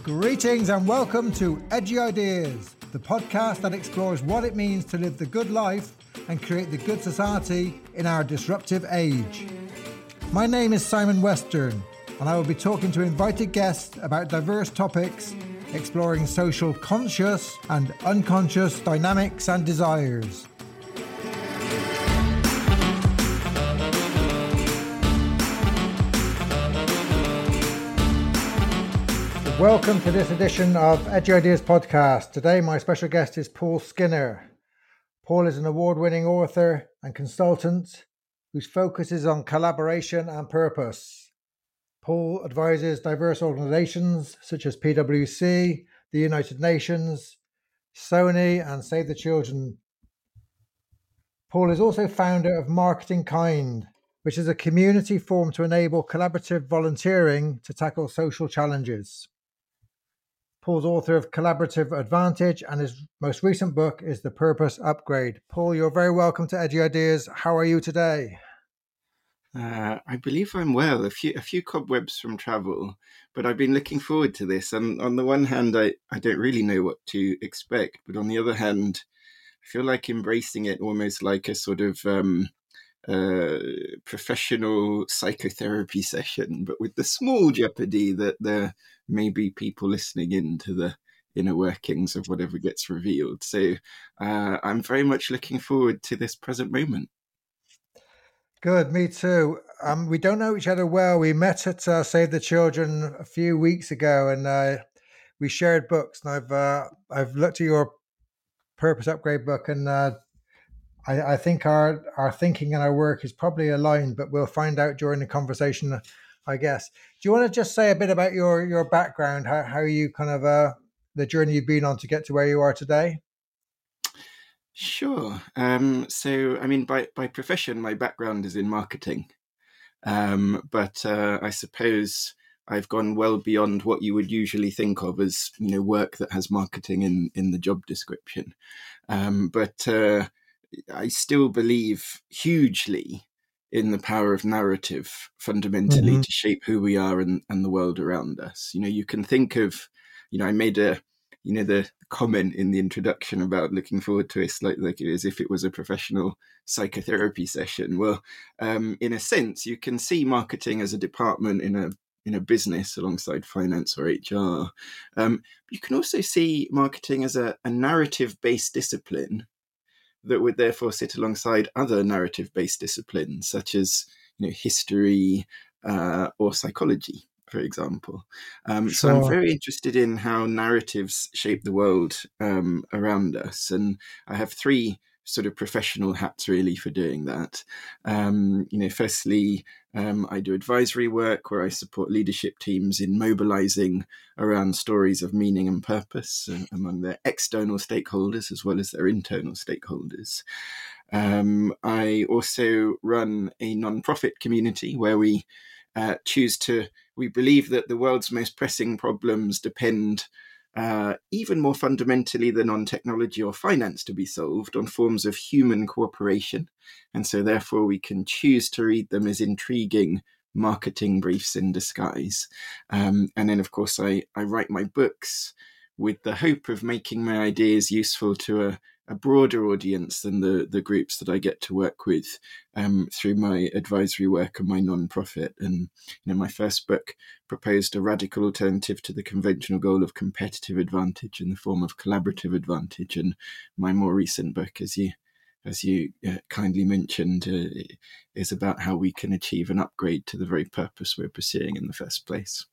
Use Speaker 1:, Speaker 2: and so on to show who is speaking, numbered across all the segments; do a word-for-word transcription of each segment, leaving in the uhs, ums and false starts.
Speaker 1: Greetings and welcome to Edgy Ideas, the podcast that explores what it means to live the good life and create the good society in our disruptive age. My name is Simon Western, and I will be talking to invited guests about diverse topics, exploring social conscious and unconscious dynamics and desires. Welcome to this edition of Edgy Ideas podcast. Today my special guest is Paul Skinner. Paul is an award-winning author and consultant whose focus is on collaboration and purpose. Paul advises diverse organizations such as P W C, the United Nations, Sony and Save the Children. Paul is also founder of Marketing Kind, which is a community formed to enable collaborative volunteering to tackle social challenges. Paul's author of Collaborative Advantage, and his most recent book is The Purpose Upgrade. Paul, you're very welcome to Edgy Ideas. How are you today?
Speaker 2: Uh, I believe I'm well. A few a few cobwebs from travel, but I've been looking forward to this. And on the one hand, I, I don't really know what to expect, but on the other hand, I feel like embracing it almost like a sort of um, uh, professional psychotherapy session, but with the small jeopardy that there may be people listening in to the inner workings of whatever gets revealed. So uh, I'm very much looking forward to this present moment.
Speaker 1: Good, me too. Um, we don't know each other well. We met at uh, Save the Children a few weeks ago, and uh, we shared books. And I've uh, I've looked at your Purpose Upgrade book, and uh, I, I think our our thinking and our work is probably aligned. But we'll find out during the conversation, I guess. Do you want to just say a bit about your your background, how how you kind of uh, the journey you've been on to get to where you are today?
Speaker 2: Sure. Um, so, I mean, by, by profession, my background is in marketing. Um, but uh, I suppose I've gone well beyond what you would usually think of as, you know, work that has marketing in, in the job description. Um, but uh, I still believe hugely in the power of narrative fundamentally
Speaker 1: Mm-hmm.
Speaker 2: to shape who we are and, and the world around us. You know, you can think of, you know, I made a, you know, the comment in the introduction about looking forward to it like, like as if it was a professional psychotherapy session. Well, um, in a sense, you can see marketing as a department in a in a business alongside finance or H R. Um, you can also see marketing as a, a narrative-based discipline that would therefore sit alongside other narrative-based disciplines, such as, you know, history uh, or psychology, for example. Um,
Speaker 1: Sure.
Speaker 2: So I'm very interested in how narratives shape the world um, around us. And I have three sort of professional hats really for doing that. Um, you know, firstly, um, I do advisory work where I support leadership teams in mobilizing around stories of meaning and purpose uh, among their external stakeholders as well as their internal stakeholders. Um, I also run a non-profit community where we uh, choose to, we believe that the world's most pressing problems depend uh, even more fundamentally than on technology or finance to be solved, on forms of human cooperation. And so therefore we can choose to read them as intriguing marketing briefs in disguise. Um, and then, of course, I, I write my books with the hope of making my ideas useful to a, a broader audience than the, the groups that I get to work with um, through my advisory work and my non-profit. And you know, my first book proposed a radical alternative to the conventional goal of competitive advantage in the form of collaborative advantage. And my more recent book, as you as you uh, kindly mentioned, uh, is about how we can achieve an upgrade to the very purpose we're pursuing in the first place.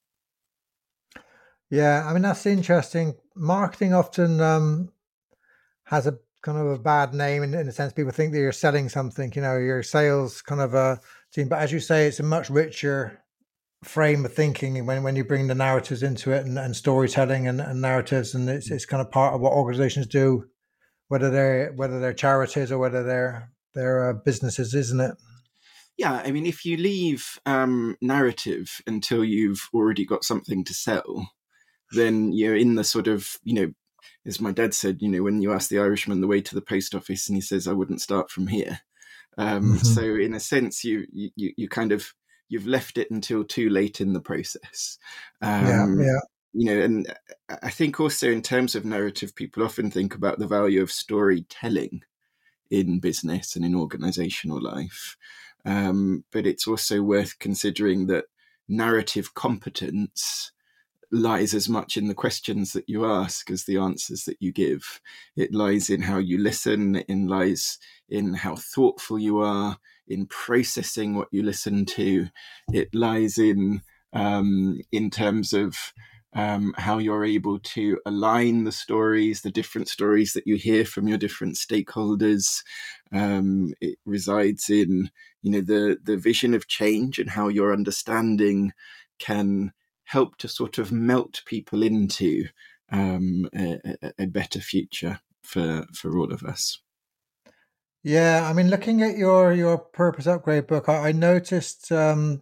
Speaker 1: Yeah, I mean, that's interesting. Marketing often um, has a kind of a bad name in, in a sense. People think that you're selling something, you know, your sales kind of a team. But as you say, it's a much richer frame of thinking when, when you bring the narratives into it and, and storytelling and, and narratives. And it's, it's kind of part of what organizations do, whether they're, whether they're charities or whether they're, they're uh, businesses, isn't it?
Speaker 2: Yeah, I mean, if you leave um, narrative until you've already got something to sell, then you're in the sort of, you know, as my dad said, you know, when you ask the Irishman the way to the post office and he says, I wouldn't start from here. Um,
Speaker 1: Mm-hmm.
Speaker 2: So in a sense, you, you, you kind of, you've left it until too late in the process. Um,
Speaker 1: Yeah, yeah.
Speaker 2: you know, and I think also in terms of narrative, people often think about the value of storytelling in business and in organizational life. Um, but it's also worth considering that narrative competence lies as much in the questions that you ask as the answers that you give. It lies in how you listen, it lies in how thoughtful you are in processing what you listen to. It lies in um, in terms of um, how you're able to align the stories, the different stories that you hear from your different stakeholders. Um, it resides in, you know, the the vision of change and how your understanding can help to sort of melt people into um, a, a better future for for all of us.
Speaker 1: Yeah, I mean, looking at your your Purpose Upgrade book, I, I noticed um,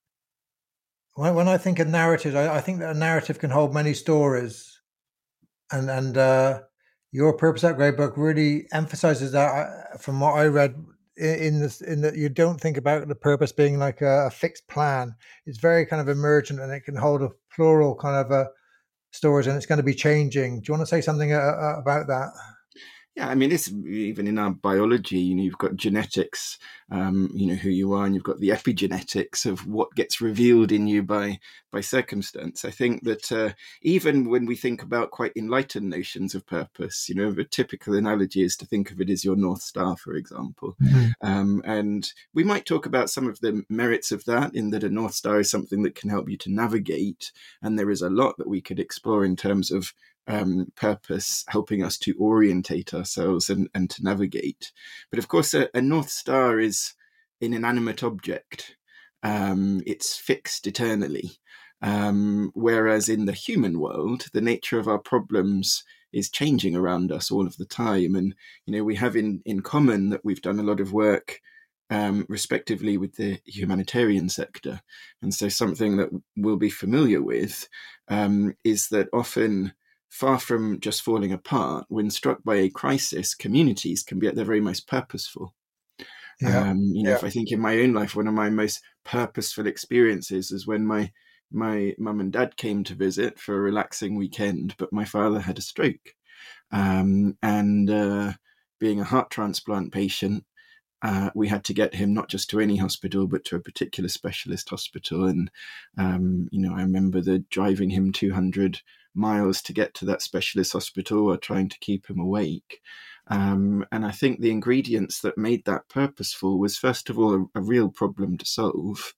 Speaker 1: when when I think of narratives, I, I think that a narrative can hold many stories, and and uh, your Purpose Upgrade book really emphasizes that. uh, From what I read i- in this, in that you don't think about the purpose being like a, a fixed plan. It's very kind of emergent, and it can hold a plural kind of uh, stories, and it's going to be changing. Do you want to say something uh, uh, about that?
Speaker 2: Yeah, I mean, it's even in our biology, you know, you've got genetics, um, you know, who you are, and you've got the epigenetics of what gets revealed in you by by circumstance. I think that uh, even when we think about quite enlightened notions of purpose, you know, a typical analogy is to think of it as your North Star, for example.
Speaker 1: Mhm.
Speaker 2: Um, and we might talk about some of the merits of that, in that a North Star is something that can help you to navigate. And there is a lot that we could explore in terms of Um, purpose helping us to orientate ourselves and, and to navigate. But of course, a, a North Star is an inanimate object. Um, it's fixed eternally. Um, whereas in the human world, the nature of our problems is changing around us all of the time. And, you know, we have in, in common that we've done a lot of work um, respectively with the humanitarian sector. And so something that we'll be familiar with um, is that often, far from just falling apart, when struck by a crisis, communities can be at their very most purposeful.
Speaker 1: Yeah,
Speaker 2: Um, you know,
Speaker 1: yeah,
Speaker 2: if I think in my own life, one of my most purposeful experiences is when my my mum and dad came to visit for a relaxing weekend, but my father had a stroke. Um, and uh, being a heart transplant patient, uh, we had to get him not just to any hospital, but to a particular specialist hospital. And, um, you know, I remember the driving him two hundred miles to get to that specialist hospital or trying to keep him awake. Um, and I think the ingredients that made that purposeful was, first of all, a, a real problem to solve.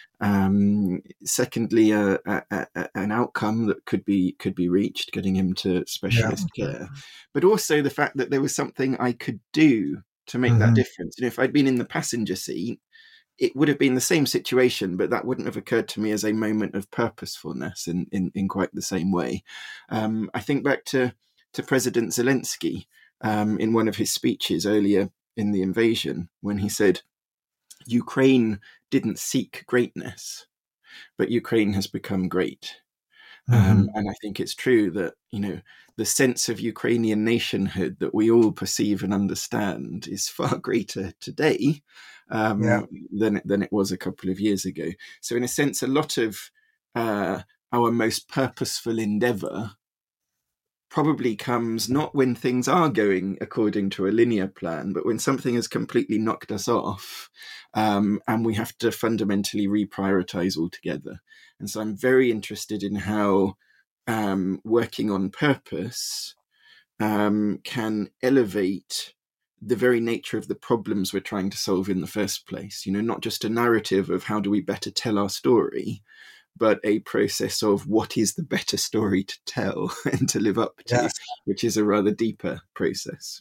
Speaker 2: Um, secondly, a, a, a, an outcome that could be could be reached, getting him to
Speaker 1: yeah.
Speaker 2: specialist care, but also the fact that there was something I could do to make that
Speaker 1: Hmm.
Speaker 2: difference. You know, if I'd been in the passenger seat, it would have been the same situation, but that wouldn't have occurred to me as a moment of purposefulness in in, in quite the same way. Um, I think back to to President Zelensky um, in one of his speeches earlier in the invasion, when he said, Ukraine didn't seek greatness, but Ukraine has become great. Um,
Speaker 1: Hmm.
Speaker 2: and I think it's true that, you know, the sense of Ukrainian nationhood that we all perceive and understand is far greater today
Speaker 1: Yeah.
Speaker 2: um, than, than it was a couple of years ago. So in a sense, a lot of uh, our most purposeful endeavor probably comes not when things are going according to a linear plan, but when something has completely knocked us off um, and we have to fundamentally reprioritize altogether. And so I'm very interested in how um, working on purpose um, can elevate the very nature of the problems we're trying to solve in the first place. You know, not just a narrative of how do we better tell our story, but a process of what is the better story to tell and to live up to,
Speaker 1: Yes.
Speaker 2: which is a rather deeper process.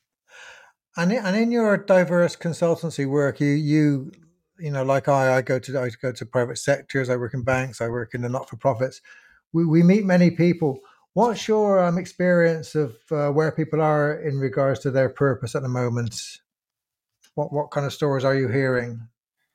Speaker 1: And in, and in your diverse consultancy work, you you you know, like I, I go to I go to private sectors. I work in banks. I work in the not for profits. We we meet many people. What's your um, experience of uh, where people are in regards to their purpose at the moment? What what kind of stories are you hearing?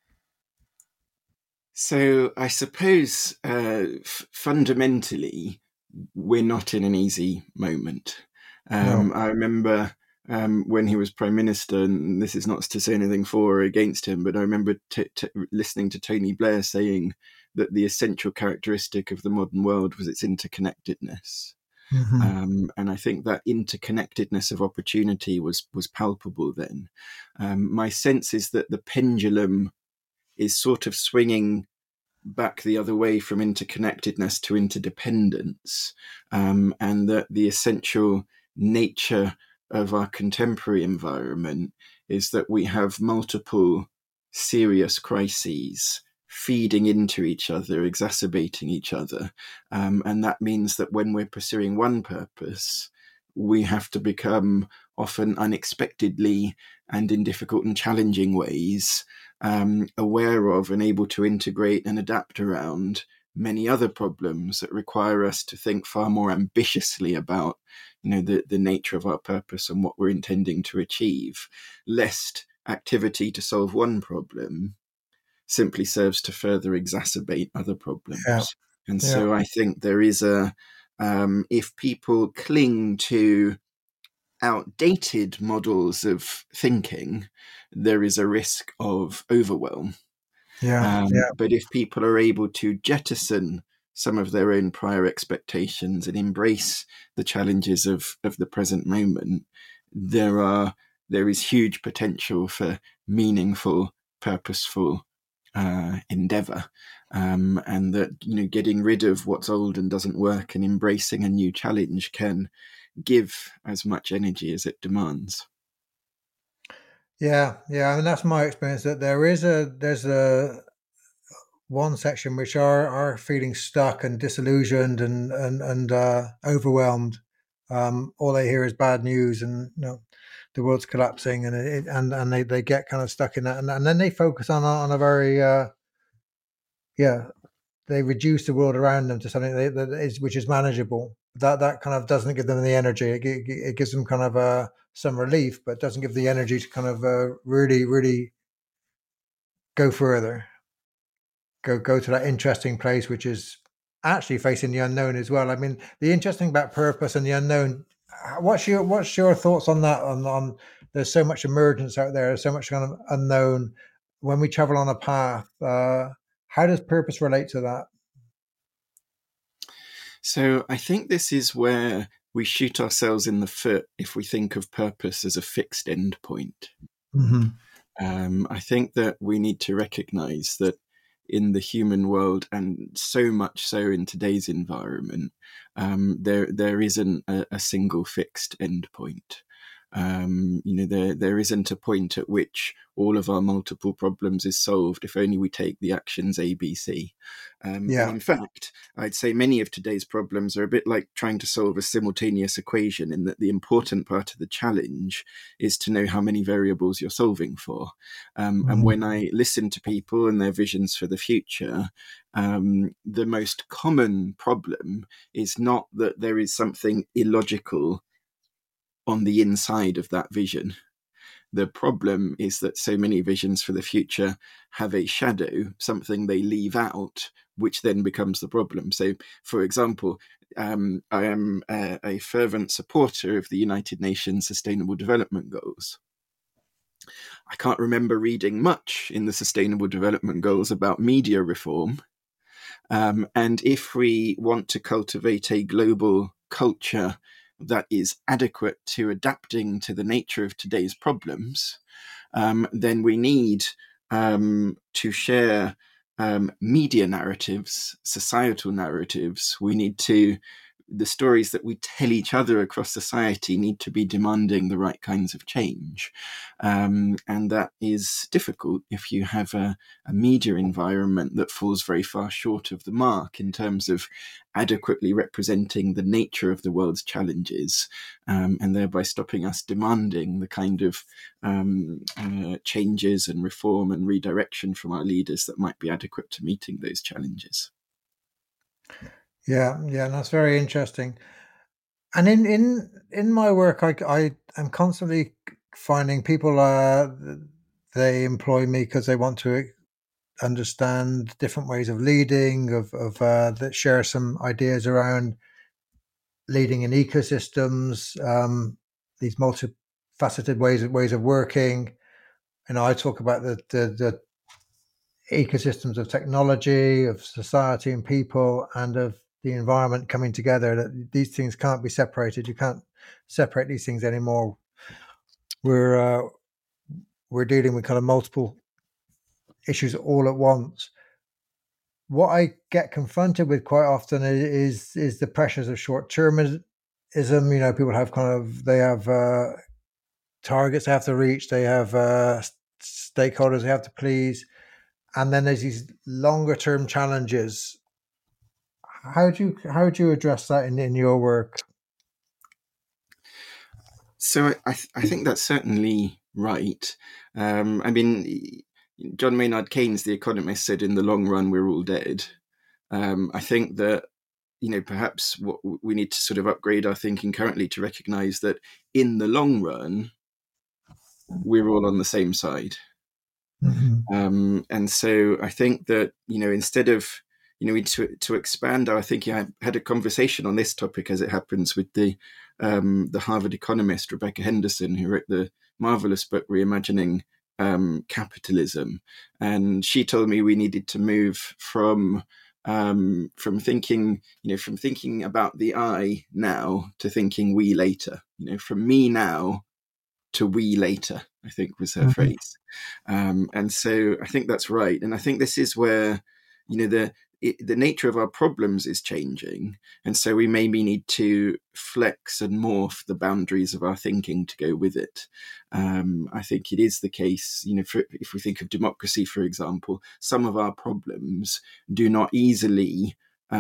Speaker 2: So I suppose uh, f- fundamentally, we're not in an easy moment.
Speaker 1: No.
Speaker 2: Um, I remember um, when he was prime minister, and this is not to say anything for or against him, but I remember t- t- listening to Tony Blair saying that the essential characteristic of the modern world was its interconnectedness.
Speaker 1: Mm-hmm.
Speaker 2: Um, and I think that interconnectedness of opportunity was was palpable then. Um, my sense is that the pendulum is sort of swinging back the other way from interconnectedness to interdependence, um, and that the essential nature of our contemporary environment is that we have multiple serious crises feeding into each other, exacerbating each other. Um, and that means that when we're pursuing one purpose, we have to become often unexpectedly and in difficult and challenging ways um, aware of and able to integrate and adapt around many other problems that require us to think far more ambitiously about, you know, the, the nature of our purpose and what we're intending to achieve, lest activity to solve one problem simply serves to further exacerbate other problems.
Speaker 1: Yeah.
Speaker 2: And
Speaker 1: Yeah.
Speaker 2: so I think there is a, um, if people cling to outdated models of thinking, there is a risk of overwhelm.
Speaker 1: Yeah.
Speaker 2: Um,
Speaker 1: Yeah.
Speaker 2: but if people are able to jettison some of their own prior expectations and embrace the challenges of, of the present moment, there are there is huge potential for meaningful, purposeful uh, endeavor, um, and that, you know, getting rid of what's old and doesn't work and embracing a new challenge can give as much energy as it demands.
Speaker 1: Yeah, yeah, I mean that's my experience. That there is a there's a one section which are are feeling stuck and disillusioned and and and uh, overwhelmed. Um, all they hear is bad news, and you know the world's collapsing, and it, and and they, they get kind of stuck in that, and, and then they focus on a, on a very uh, yeah they reduce the world around them to something that that is which is manageable. That that kind of doesn't give them the energy. It, it, it gives them kind of uh, some relief, but doesn't give the energy to kind of uh, really really go further. Go go to that interesting place, which is actually facing the unknown as well. I mean, the interesting about purpose and the unknown. What's your what's your thoughts on that? On on there's so much emergence out there. There's so much kind of unknown. When we travel on a path, uh, how does purpose relate to that?
Speaker 2: So I think this is where we shoot ourselves in the foot if we think of purpose as a fixed endpoint.
Speaker 1: Mm-hmm.
Speaker 2: Um, I think that we need to recognize that in the human world, and so much so in today's environment, um, there there isn't a, a single fixed endpoint. Um, you know, there there isn't a point at which all of our multiple problems is solved if only we take the actions A, B, C. Um,
Speaker 1: Yeah.
Speaker 2: And in fact, I'd say many of today's problems are a bit like trying to solve a simultaneous equation, in that the important part of the challenge is to know how many variables you're solving for. Um,
Speaker 1: Mm-hmm.
Speaker 2: And when I listen to people and their visions for the future, um, the most common problem is not that there is something illogical on the inside of that vision. The problem is that so many visions for the future have a shadow, something they leave out, which then becomes the problem. So, for example, um, I am a, a fervent supporter of the United Nations Sustainable Development Goals. I can't remember reading much in the Sustainable Development Goals about media reform. Um, and if we want to cultivate a global culture that is adequate to adapting to the nature of today's problems, um, then we need um, to share um, media narratives, societal narratives. We need to, the stories that we tell each other across society need to be demanding the right kinds of change. Um, and that is difficult if you have a, a media environment that falls very far short of the mark in terms of adequately representing the nature of the world's challenges, um, and thereby stopping us demanding the kind of um, uh, changes and reform and redirection from our leaders that might be adequate to meeting those challenges.
Speaker 1: Yeah, yeah, and that's very interesting. And in in in my work, I I am constantly finding people. Uh, they employ me because they want to understand different ways of leading, of of uh, that share some ideas around leading in ecosystems, um, these multifaceted ways of ways of working. And I talk about the the, the ecosystems of technology, of society and people, and of the environment coming together. That these things can't be separated. You can't separate these things anymore. We're uh, we're dealing with kind of multiple issues all at once. What I get confronted with quite often is is the pressures of short termism. You know, people have kind of they have uh, targets they have to reach. They have uh, stakeholders they have to please, and then there's these longer term challenges. How do you how do you address that in, in your work?
Speaker 2: So I th- I think that's certainly right. Um, I mean, John Maynard Keynes, the economist, said, "In the long run, we're all dead." Um, I think that, you know, perhaps what we need to sort of upgrade our thinking currently to recognise that in the long run, we're all on the same side. Mm-hmm. Um, and so I think that, you know, instead of, you know, we to to expand our thinking. I had a conversation on this topic, as it happens, with the um, the Harvard economist Rebecca Henderson, who wrote the marvelous book Reimagining um, Capitalism, and she told me we needed to move from um, from thinking, you know, from thinking about the I now to thinking we later. You know, from me now to we later, I think was her mm-hmm. phrase. Um, and so I think that's right. And I think this is where, you know, the it, the nature of our problems is changing. And so we maybe need to flex and morph the boundaries of our thinking to go with it. Um, I think it is the case, you know, for, if we think of democracy, for example, some of our problems do not easily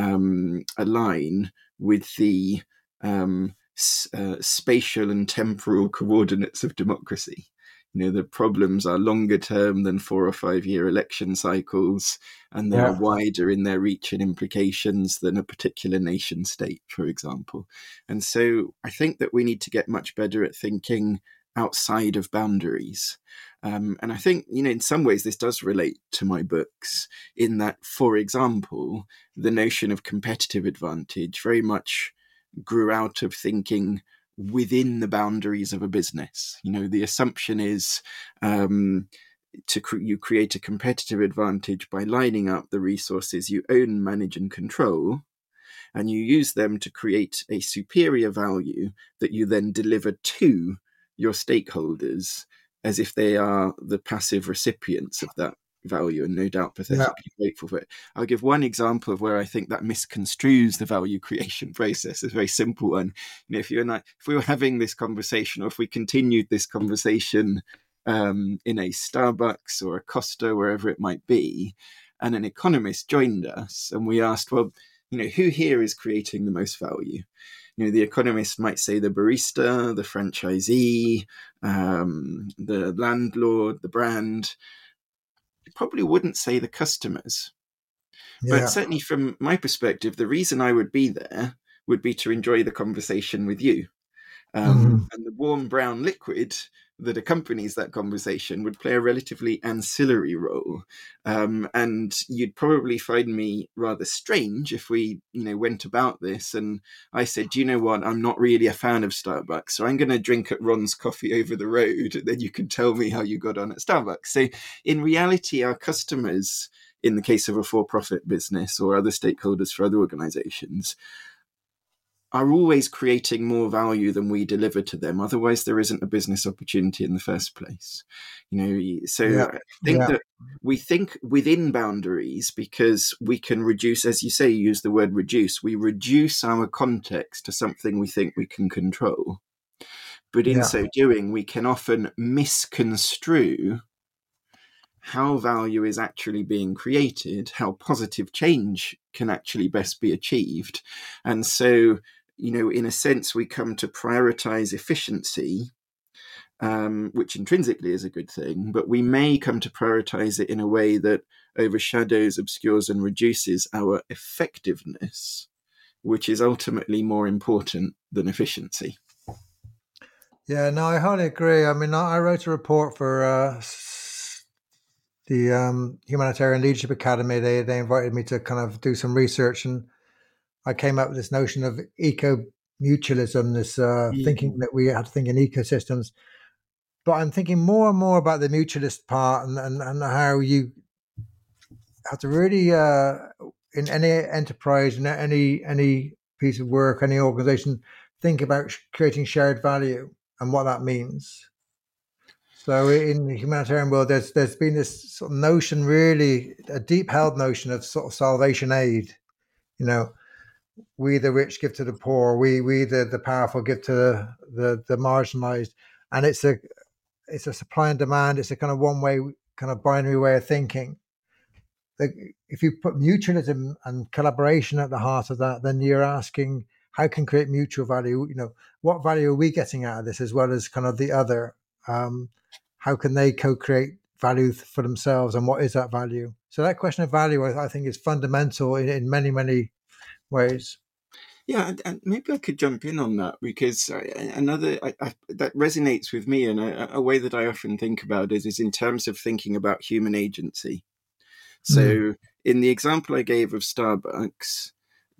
Speaker 2: um, align with the um, Uh, spatial and temporal coordinates of democracy. You know, the problems are longer term than four or five year election cycles, and they yeah. are wider in their reach and implications than a particular nation state, for example. And so I think that we need to get much better at thinking outside of boundaries. Um, and I think, you know, in some ways this does relate to my books, in that, for example, the notion of competitive advantage very much grew out of thinking within the boundaries of a business. You know, the assumption is um, to cre- you create a competitive advantage by lining up the resources you own, manage, and control, and you use them to create a superior value that you then deliver to your stakeholders as if they are the passive recipients of that value, and no doubt pathetically yeah. grateful for it. I'll give one example of where I think that misconstrues the value creation process. It's a very simple one. You know, if you and I, if we were having this conversation, or if we continued this conversation um, in a Starbucks or a Costa, wherever it might be, and an economist joined us, and we asked, well, you know, who here is creating the most value? You know, the economist might say the barista, the franchisee, um, the landlord, the brand. Probably wouldn't say the customers. Yeah. But certainly from my perspective, the reason I would be there would be to enjoy the conversation with you. Um, mm. And the warm brown liquid that accompanies that conversation would play a relatively ancillary role. Um, and you'd probably find me rather strange if we, you know, went about this and I said, do you know what? I'm not really a fan of Starbucks, so I'm going to drink at Ron's Coffee over the road. And then you can tell me how you got on at Starbucks. So in reality, our customers, in the case of a for-profit business or other stakeholders for other organizations, are always creating more value than we deliver to them. Otherwise, there isn't a business opportunity in the first place. You know, so yeah. I think yeah. that we think within boundaries because we can reduce, as you say, you use the word reduce. We reduce our context to something we think we can control. But in yeah. so doing, we can often misconstrue how value is actually being created, how positive change can actually best be achieved. And so, you know, in a sense, we come to prioritize efficiency, um, which intrinsically is a good thing, but we may come to prioritize it in a way that overshadows, obscures, and reduces our effectiveness, which is ultimately more important than efficiency.
Speaker 1: Yeah, no, I wholly agree. I mean, I wrote a report for uh, the um, Humanitarian Leadership Academy. They they invited me to kind of do some research, and I came up with this notion of eco-mutualism, this uh, mm-hmm. thinking that we had to think in ecosystems. But I'm thinking more and more about the mutualist part and, and, and how you have to really, uh, in any enterprise, in any any piece of work, any organization, think about creating shared value and what that means. So in the humanitarian world, there's there's been this sort of notion, really a deep held notion of sort of salvation aid. You know, we the rich give to the poor, we we the, the powerful give to the, the the marginalized, and it's a it's a supply and demand. It's a kind of one way, kind of binary way of thinking. If you put mutualism and collaboration at the heart of that, then you're asking how can create mutual value. You know, what value are we getting out of this, as well as kind of the other. Um, how can they co-create value for themselves, and what is that value? So that question of value, I, I think, is fundamental in, in many many ways.
Speaker 2: Yeah, and, and maybe I could jump in on that, because I, another I, I, that resonates with me, and a, a way that I often think about it is in terms of thinking about human agency. So mm. in the example I gave of Starbucks,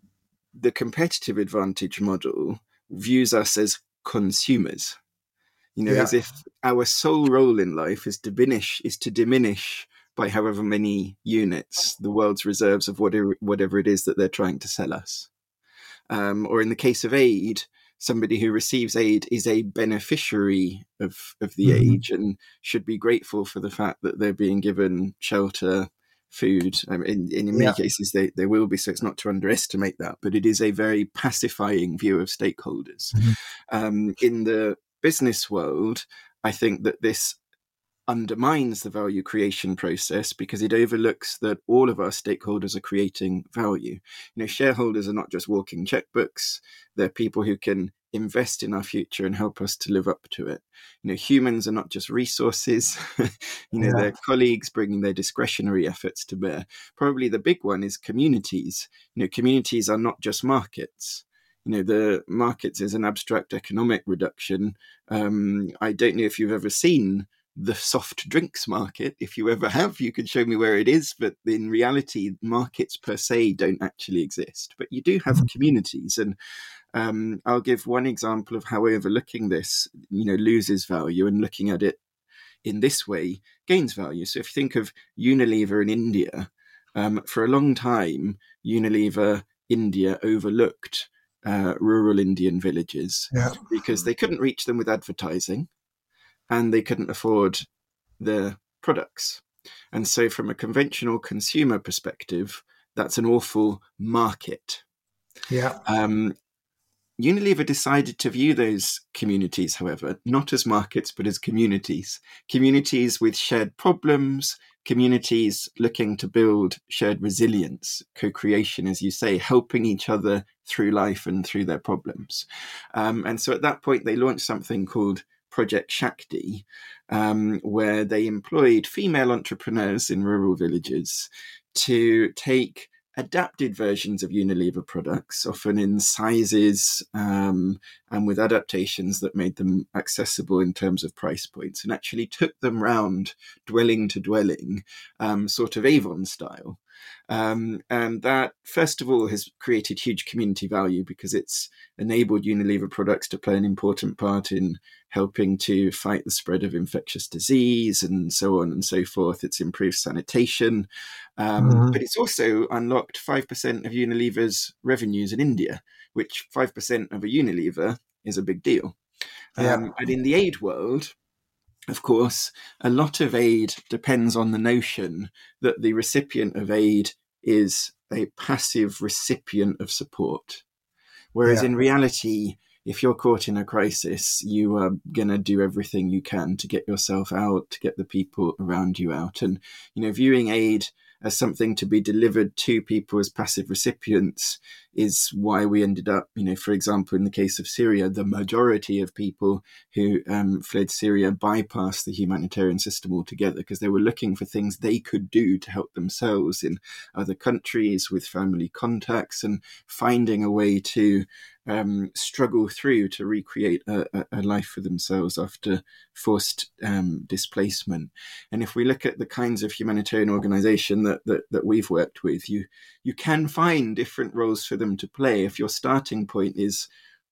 Speaker 2: the competitive advantage model views us as consumers, you know, yeah. as if our sole role in life is to diminish, is to diminish by however many units the world's reserves of whatever, whatever it is that they're trying to sell us. Um, or in the case of aid, somebody who receives aid is a beneficiary of, of the mm-hmm. aid and should be grateful for the fact that they're being given shelter, food. Um, in in, in yeah. many cases, they, they will be, so it's not to underestimate that, but it is a very pacifying view of stakeholders. Mm-hmm. Um, in the business world, I think that this undermines the value creation process, because it overlooks that all of our stakeholders are creating value. You know, shareholders are not just walking checkbooks. They're people who can invest in our future and help us to live up to it. You know, humans are not just resources. you know, yeah. they're colleagues bringing their discretionary efforts to bear. Probably the big one is communities. You know, communities are not just markets. You know, the markets is an abstract economic reduction. Um, I don't know if you've ever seen the soft drinks market. If you ever have, you can show me where it is. But in reality, markets per se don't actually exist. But you do have mm-hmm. communities. And um, I'll give one example of how overlooking this, you know, loses value, and looking at it in this way gains value. So if you think of Unilever in India, um, for a long time, Unilever India overlooked uh, rural Indian villages yeah. because they couldn't reach them with advertising, and they couldn't afford their products. And so from a conventional consumer perspective, that's an awful market.
Speaker 1: Yeah.
Speaker 2: Um, Unilever decided to view those communities, however, not as markets, but as communities. Communities with shared problems, communities looking to build shared resilience, co-creation, as you say, helping each other through life and through their problems. Um, and so at that point, they launched something called Project Shakti, um, where they employed female entrepreneurs in rural villages to take adapted versions of Unilever products, often in sizes um, and with adaptations that made them accessible in terms of price points, and actually took them round dwelling to dwelling, um, sort of Avon style. Um, and that, first of all, has created huge community value, because it's enabled Unilever products to play an important part in helping to fight the spread of infectious disease and so on and so forth. It's improved sanitation, um, mm-hmm. but it's also unlocked five percent of Unilever's revenues in India, which five percent of a Unilever is a big deal. Yeah. Um, and in the aid world, of course, a lot of aid depends on the notion that the recipient of aid is a passive recipient of support. Whereas yeah. in reality, if you're caught in a crisis, you are going to do everything you can to get yourself out, to get the people around you out. And, you know, viewing aid as something to be delivered to people as passive recipients is why we ended up, you know, for example, in the case of Syria, the majority of people who um, fled Syria bypassed the humanitarian system altogether, because they were looking for things they could do to help themselves in other countries with family contacts, and finding a way to um, struggle through to recreate a, a life for themselves after forced um, displacement. And if we look at the kinds of humanitarian organization that, that, that we've worked with, you, you can find different roles for them to play. If your starting point is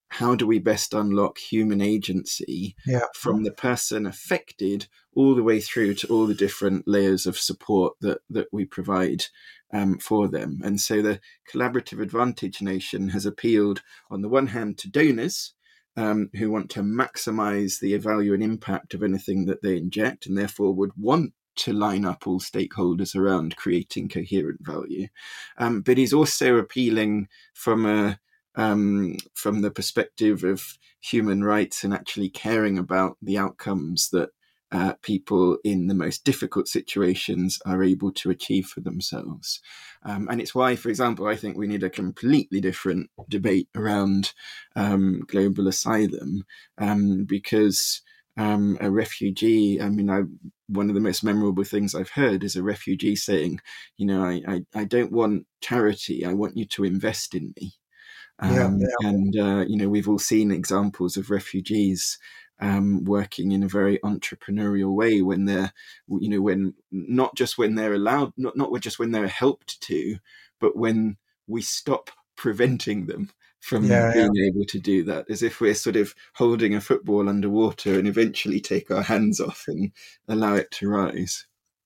Speaker 2: how do we best unlock human agency
Speaker 1: Yeah.
Speaker 2: from the person affected all the way through to all the different layers of support that, that we provide um, for them. And so the Collaborative Advantage Nation has appealed, on the one hand, to donors um, who want to maximize the value and impact of anything that they inject, and therefore would want to line up all stakeholders around creating coherent value. Um, but he's also appealing from a um, from the perspective of human rights and actually caring about the outcomes that uh, people in the most difficult situations are able to achieve for themselves. Um, and it's why, for example, I think we need a completely different debate around um, global asylum, um, because um, a refugee, I mean, I, one of the most memorable things I've heard is a refugee saying, you know, I, I, I don't want charity, I want you to invest in me.
Speaker 1: Yeah,
Speaker 2: Um,
Speaker 1: yeah.
Speaker 2: and, uh, you know, we've all seen examples of refugees um, working in a very entrepreneurial way when they're, you know, when not just when they're allowed, not, not just when they're helped to, but when we stop preventing them from
Speaker 1: Yeah, yeah.
Speaker 2: being able to do that, as if we're sort of holding a football underwater and eventually take our hands off and allow it to rise.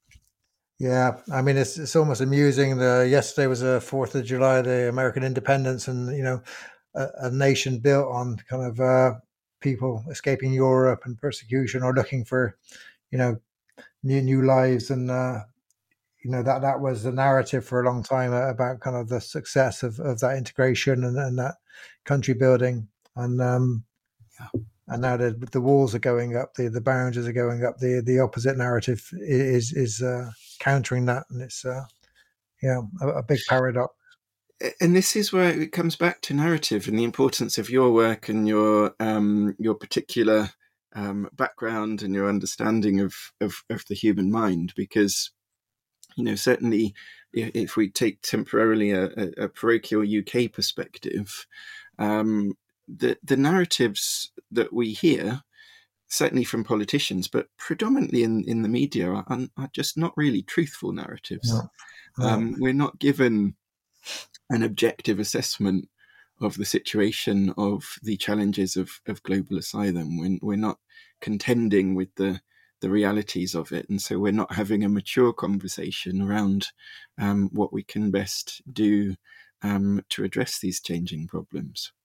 Speaker 1: Yeah, I mean, it's it's almost amusing. The yesterday was a Fourth of July, the American independence, and you know, a, a nation built on kind of uh, people escaping Europe and persecution or looking for, you know, new new lives, and uh, you know that that was the narrative for a long time about kind of the success of, of that integration and, and that country building, and um,
Speaker 2: Yeah.
Speaker 1: and now the the walls are going up, the the boundaries are going up, the the opposite narrative is is uh, countering that, and it's uh, yeah a, a big paradox.
Speaker 2: And this is where it comes back to narrative and the importance of your work and your um, your particular um, background and your understanding of, of, of the human mind. Because, you know, certainly if, if we take temporarily a, a, a parochial U K perspective, um, the the narratives that we hear, certainly from politicians, but predominantly in, in the media, are, are just not really truthful narratives.
Speaker 1: No, no.
Speaker 2: Um, we're not given an objective assessment of the situation of the challenges of, of global asylum. When we're not contending with the the realities of it, and so we're not having a mature conversation around um, what we can best do um, to address these changing problems.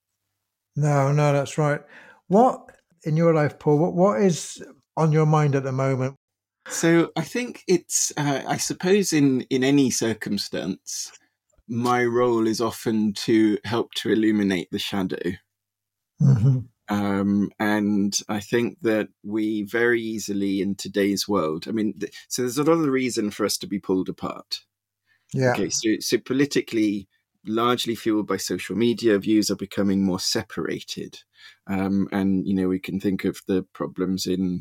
Speaker 1: No, no, that's right. What in your life, Paul? What what is on your mind at the moment?
Speaker 2: So I think it's, uh, I suppose, in in any circumstance, my role is often to help to illuminate the shadow.
Speaker 1: Hmm.
Speaker 2: Um, and I think that we very easily in today's world, I mean, th- so there's a lot of reason for us to be pulled apart.
Speaker 1: Yeah.
Speaker 2: Okay, so, so politically, largely fueled by social media, views are becoming more separated. Um, and, you know, we can think of the problems in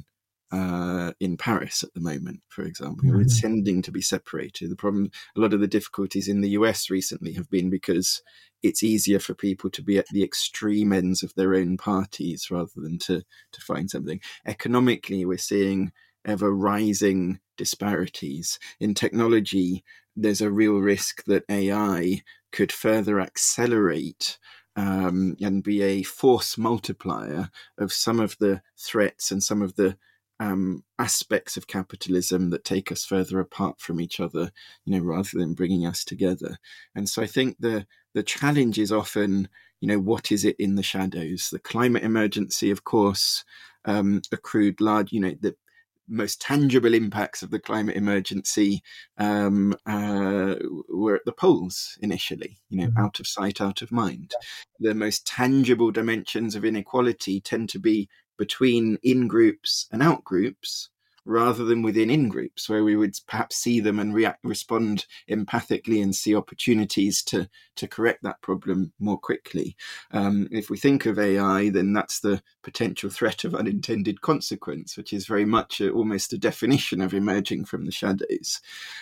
Speaker 2: uh, in Paris at the moment, for example. You know, it's
Speaker 1: Hmm.
Speaker 2: tending to be separated. The problem, a lot of the difficulties in the U S recently have been because it's easier for people to be at the extreme ends of their own parties rather than to to find something. Economically, we're seeing ever rising disparities. In technology, there's a real risk that A I could further accelerate um, and be a force multiplier of some of the threats and some of the um, aspects of capitalism that take us further apart from each other, you know, rather than bringing us together. And so I think the the challenge is often, you know, what is it in the shadows? The climate emergency, of course, um, accrued large, you know, the most tangible impacts of the climate emergency um, uh, were at the poles initially, you know,
Speaker 1: Hmm.
Speaker 2: out of sight, out of mind. The most tangible dimensions of inequality tend to be between in groups and out groups rather than within in groups, where we would perhaps see them and react, respond empathically and see opportunities to, to correct that problem more quickly. Um, if we think of A I, then that's the potential threat of unintended consequence, which is very much a, almost a definition of emerging from the shadows.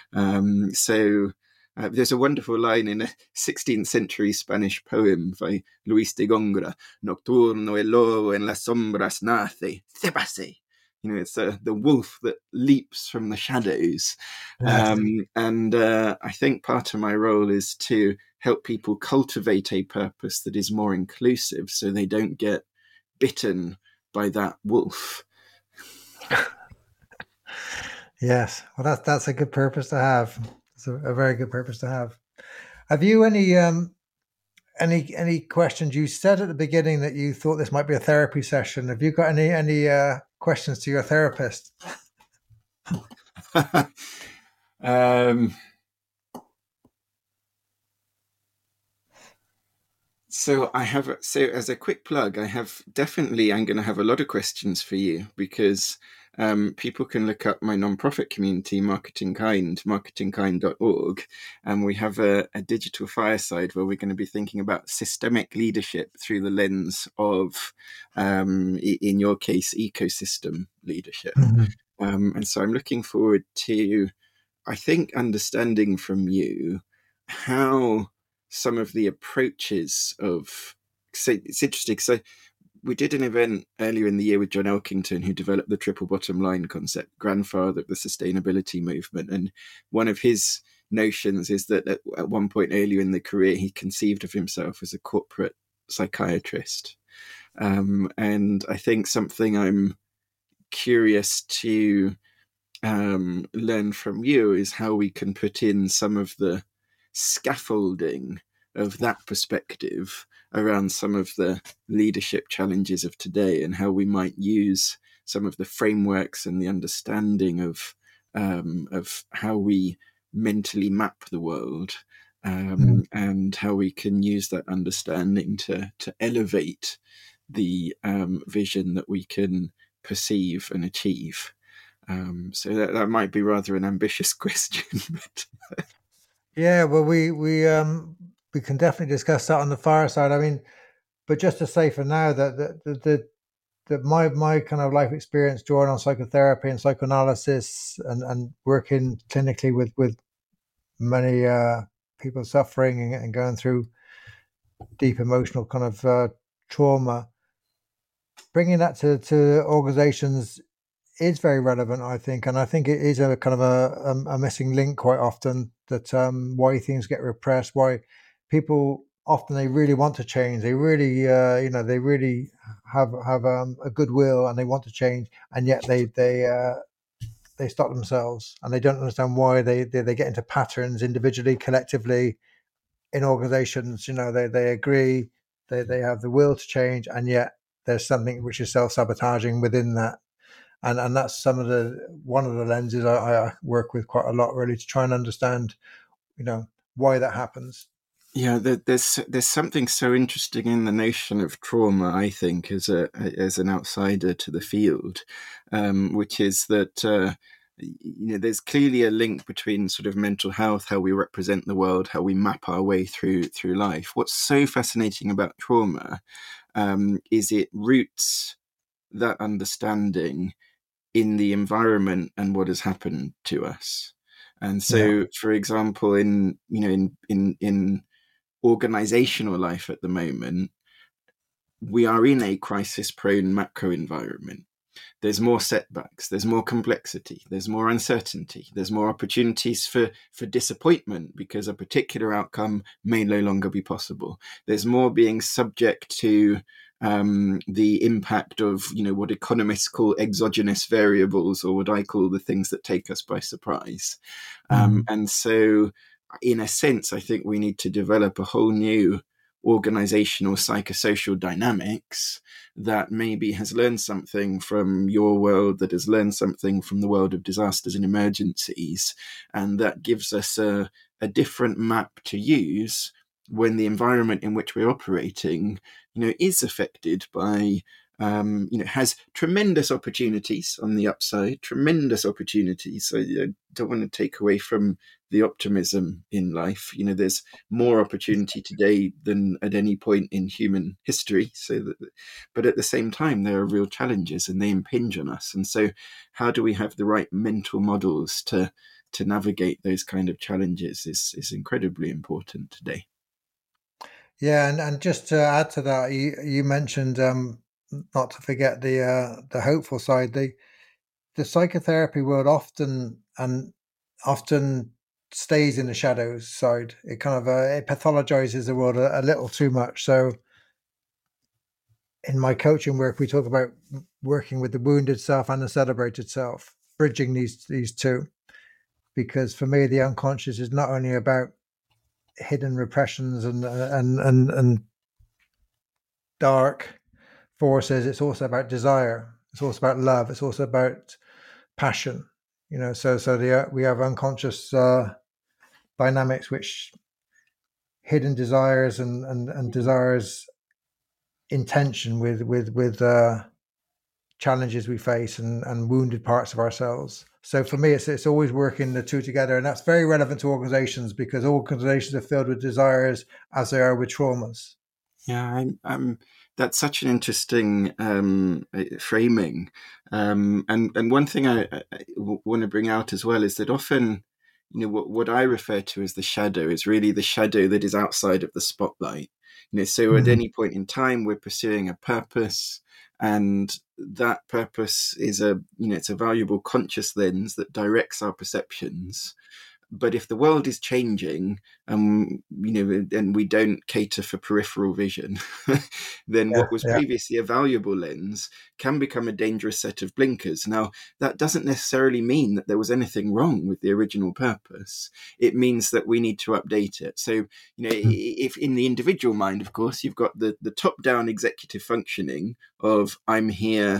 Speaker 2: Um, so uh, there's a wonderful line in a sixteenth century Spanish poem by Luis de Góngora, Nocturno el lobo en las sombras nace, cébase. You know, it's uh, the wolf that leaps from the shadows.
Speaker 1: Yes.
Speaker 2: Um, and uh, I think part of my role is to help people cultivate a purpose that is more inclusive, so they don't get bitten by that wolf.
Speaker 1: Yes, well, that's that's a good purpose to have. It's a, a very good purpose to have. Have you any um any any questions? You said at the beginning that you thought this might be a therapy session. Have you got any any uh, questions to your therapist?
Speaker 2: um, So I have, so as a quick plug, I have definitely, I'm going to have a lot of questions for you, because um, people can look up my nonprofit community, Marketing Kind, marketing kind dot org, and we have a, a digital fireside where we're going to be thinking about systemic leadership through the lens of, um, in your case, ecosystem leadership. Mm-hmm. Um, and so I'm looking forward to, I think, understanding from you how some of the approaches of, so it's interesting. So we did an event earlier in the year with John Elkington, who developed the triple bottom line concept, grandfather of the sustainability movement. And one of his notions is that at, at one point earlier in the career, he conceived of himself as a corporate psychiatrist. Um, and I think something I'm curious to um, learn from you is how we can put in some of the scaffolding of that perspective around some of the leadership challenges of today, and how we might use some of the frameworks and the understanding of um, of how we mentally map the world, um, mm. and how we can use that understanding to to elevate the um, vision that we can perceive and achieve. Um, so that, that might be rather an ambitious question. But
Speaker 1: yeah, well, we we um we can definitely discuss that on the fireside. I mean, but just to say for now that the the, the, the my my kind of life experience drawing on psychotherapy and psychoanalysis and, and working clinically with with many uh, people suffering and, and going through deep emotional kind of uh, trauma, bringing that to to organizations is very relevant, I think, and I think it is a kind of a, a, a missing link quite often, that um, why things get repressed, why people often they really want to change, they really, uh, you know, they really have have um, a goodwill and they want to change, and yet they they uh, they stop themselves and they don't understand why they, they they get into patterns individually, collectively, in organizations. You know, they they agree, they they have the will to change, and yet there's something which is self-sabotaging within that. And and that's some of the one of the lenses I, I work with quite a lot, really, to try and understand, you know, why that happens.
Speaker 2: Yeah, there's there's something so interesting in the notion of trauma, I think, as a as an outsider to the field, um, which is that uh, you know, there's clearly a link between sort of mental health, how we represent the world, how we map our way through through life. What's so fascinating about trauma um, is it roots that understanding in the environment and what has happened to us. And so, yeah. for example, in you know in in in organizational life at the moment, we are in a crisis-prone macro environment. There's more setbacks, there's more complexity, there's more uncertainty, there's more opportunities for, for disappointment because a particular outcome may no longer be possible. There's more being subject to um, the impact of, you know, what economists call exogenous variables, or what I call the things that take us by surprise. Mm. Um, and so, in a sense, I think we need to develop a whole new organizational psychosocial dynamics that maybe has learned something from your world, that has learned something from the world of disasters and emergencies, and that gives us a, a different map to use when the environment in which we're operating, you know, is affected by, um, you know, has tremendous opportunities on the upside, tremendous opportunities. So I don't want to take away from the optimism in life. You know, there's more opportunity today than at any point in human history. So that, but at the same time, there are real challenges and they impinge on us. And so how do we have the right mental models to to navigate those kind of challenges is, is incredibly important today.
Speaker 1: Yeah, and, and just to add to that, you you mentioned um, not to forget the uh, the hopeful side. The the psychotherapy world often and often stays in the shadows side. It kind of uh, it pathologizes the world a, a little too much. So in my coaching work, we talk about working with the wounded self and the celebrated self, bridging these these two. Because for me, the unconscious is not only about hidden repressions and and and, and dark forces, it's also about desire. It's also about love. It's also about passion. You know, so so the we have unconscious uh, dynamics, which hidden desires and and, and desires intention with with with uh, challenges we face and, and wounded parts of ourselves. So for me, it's it's always working the two together, and that's very relevant to organizations because organizations are filled with desires as they are with traumas.
Speaker 2: Yeah, I'm, I'm, that's such an interesting um, framing. Um, and, and one thing I, I want to bring out as well is that often, you know, what, what I refer to as the shadow is really the shadow that is outside of the spotlight. You know, so mm-hmm. at any point in time, we're pursuing a purpose, and that purpose is a, you know, it's a valuable conscious lens that directs our perceptions. But if the world is changing, um, you know, and we don't cater for peripheral vision, then yeah, what was yeah. previously a valuable lens can become a dangerous set of blinkers. Now, that doesn't necessarily mean that there was anything wrong with the original purpose. It means that we need to update it. So, you know, mm. if in the individual mind, of course, you've got the, the top-down executive functioning of I'm here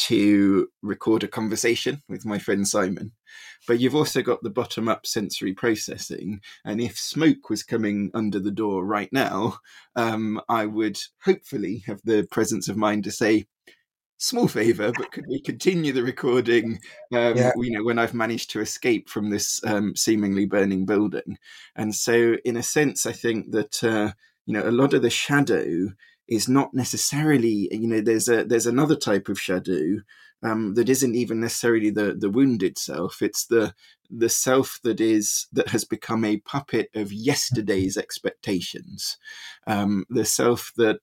Speaker 2: to record a conversation with my friend Simon. But you've also got the bottom-up sensory processing. And if smoke was coming under the door right now, um, I would hopefully have the presence of mind to say, small favour, but could we continue the recording, um, yeah. you know, when I've managed to escape from this um, seemingly burning building? And so in a sense, I think that, uh, you know, a lot of the shadow is not necessarily, you know, there's a there's another type of shadow um, that isn't even necessarily the the wounded self. It's the the self that is that has become a puppet of yesterday's expectations. Um, the self that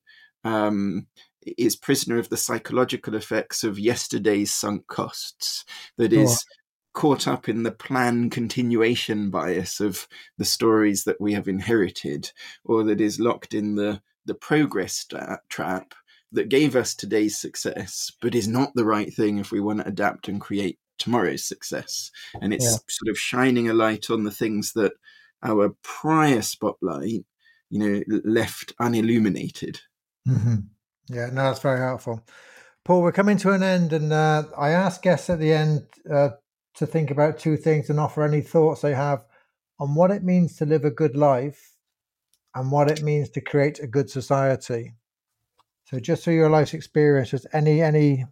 Speaker 2: um, is prisoner of the psychological effects of yesterday's sunk costs. That is. Oh. Caught up in the plan continuation bias of the stories that we have inherited, or that is locked in the the progress tra- trap that gave us today's success, but is not the right thing if we want to adapt and create tomorrow's success. And it's yeah. sort of shining a light on the things that our prior spotlight, you know, left unilluminated.
Speaker 1: Mm-hmm. Yeah, no, that's very helpful. Paul, we're coming to an end, and uh, I ask guests at the end uh, to think about two things and offer any thoughts they have on what it means to live a good life and what it means to create a good society. So just through your life's experiences, any any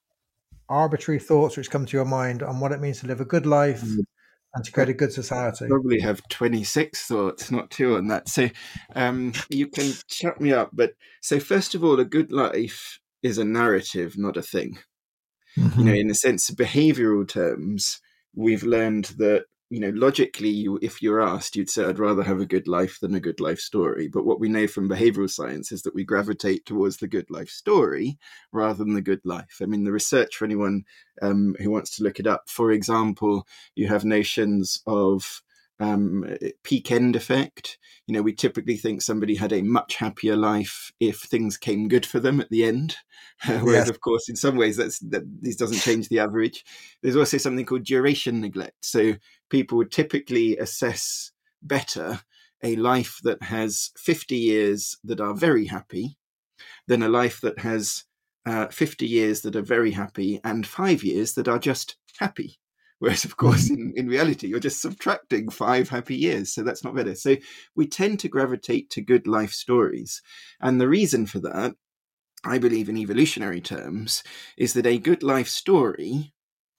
Speaker 1: arbitrary thoughts which come to your mind on what it means to live a good life mm. and to create a good society.
Speaker 2: I probably have twenty-six thoughts, not two on that. So um, you can shut me up. But so first of all, a good life is a narrative, not a thing. Mm-hmm. You know, in a sense, behavioral terms, we've learned that, you know, logically, you, if you're asked, you'd say, I'd rather have a good life than a good life story. But what we know from behavioral science is that we gravitate towards the good life story rather than the good life. I mean, the research for anyone um, who wants to look it up, for example, you have notions of um, peak end effect. You know, we typically think somebody had a much happier life if things came good for them at the end. Uh, whereas, yes. of course, in some ways, that's that this doesn't change the average. There's also something called duration neglect. So people would typically assess better a life that has fifty years that are very happy than a life that has uh, fifty years that are very happy and five years that are just happy. Whereas, of course, in, in reality, you're just subtracting five happy years. So that's not better. So we tend to gravitate to good life stories. And the reason for that, I believe in evolutionary terms, is that a good life story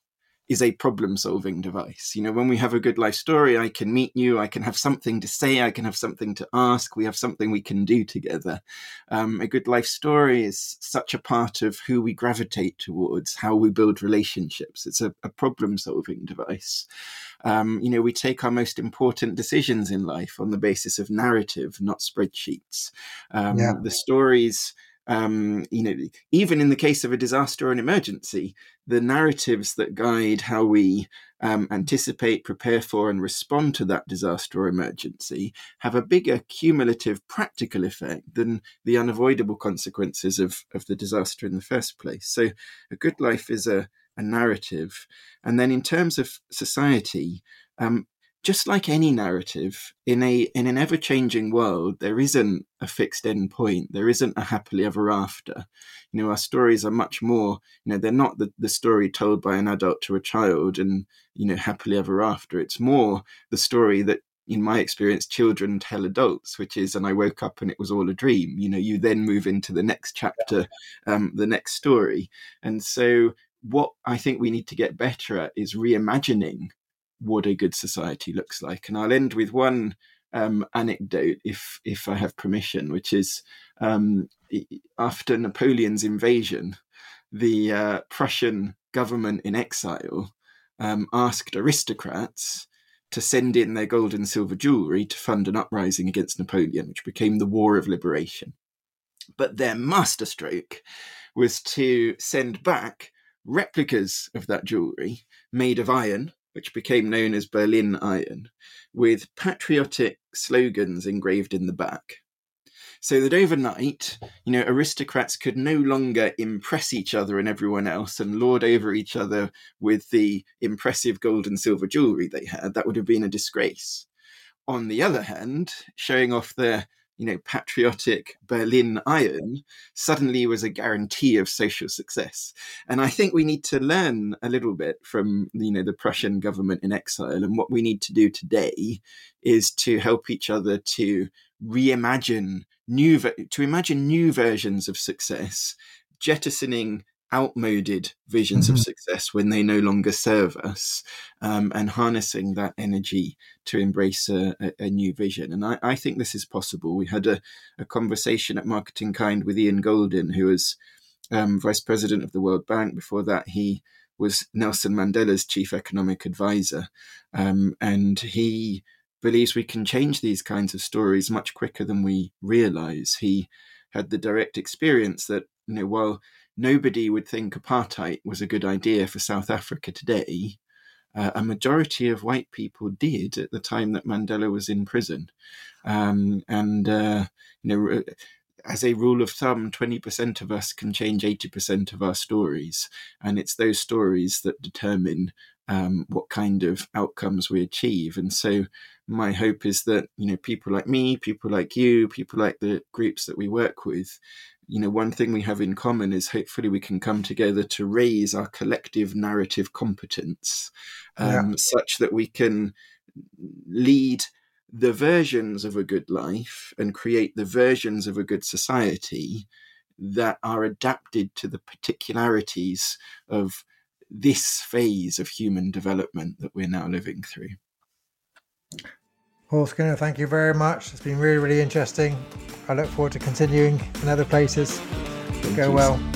Speaker 2: is a problem-solving device. You know, when we have a good life story, I can meet you, I can have something to say, I can have something to ask, we have something we can do together. Um, a good life story is such a part of who we gravitate towards, how we build relationships. It's a, a problem-solving device. Um, you know, we take our most important decisions in life on the basis of narrative, not spreadsheets. Um, yeah. The stories Um, you know, even in the case of a disaster or an emergency, the narratives that guide how we um, anticipate, prepare for, and respond to that disaster or emergency have a bigger cumulative practical effect than the unavoidable consequences of, of the disaster in the first place. So a good life is a, a narrative. And then in terms of society, um, just like any narrative, in a in an ever-changing world, there isn't a fixed end point. There isn't a happily ever after. You know, our stories are much more, you know, they're not the, the story told by an adult to a child and, you know, happily ever after. It's more the story that, in my experience, children tell adults, which is, and I woke up and it was all a dream. You know, you then move into the next chapter, um, the next story. And so what I think we need to get better at is reimagining what a good society looks like. And I'll end with one um, anecdote, if if I have permission, which is um, after Napoleon's invasion, the uh, Prussian government in exile um, asked aristocrats to send in their gold and silver jewelry to fund an uprising against Napoleon, which became the War of Liberation. But their masterstroke was to send back replicas of that jewelry made of iron, which became known as Berlin iron, with patriotic slogans engraved in the back. So that overnight, you know, aristocrats could no longer impress each other and everyone else and lord over each other with the impressive gold and silver jewelry they had. That would have been a disgrace. On the other hand, showing off their, you know, patriotic Berlin iron suddenly was a guarantee of social success. And I think we need to learn a little bit from, you know, the Prussian government in exile. And what we need to do today is to help each other to reimagine new, to imagine new versions of success, jettisoning outmoded visions mm-hmm. of success when they no longer serve us, um, and harnessing that energy to embrace a, a, a new vision. And I, I think this is possible. We had a, a conversation at Marketing Kind with Ian Goldin, who was um, vice president of the World Bank. Before that, he was Nelson Mandela's chief economic advisor. Um, and he believes we can change these kinds of stories much quicker than we realize. He had the direct experience that, you know, while nobody would think apartheid was a good idea for South Africa today, uh, a majority of white people did at the time that Mandela was in prison. Um, and, uh, you know, as a rule of thumb, twenty percent of us can change eighty percent of our stories. And it's those stories that determine um, what kind of outcomes we achieve. And so my hope is that, you know, people like me, people like you, people like the groups that we work with, you know, one thing we have in common is hopefully we can come together to raise our collective narrative competence, um, yeah. such that we can lead the versions of a good life and create the versions of a good society that are adapted to the particularities of this phase of human development that we're now living through.
Speaker 1: Paul Skinner, thank you very much. It's been really, really interesting. I look forward to continuing in other places. Thank Go you. well.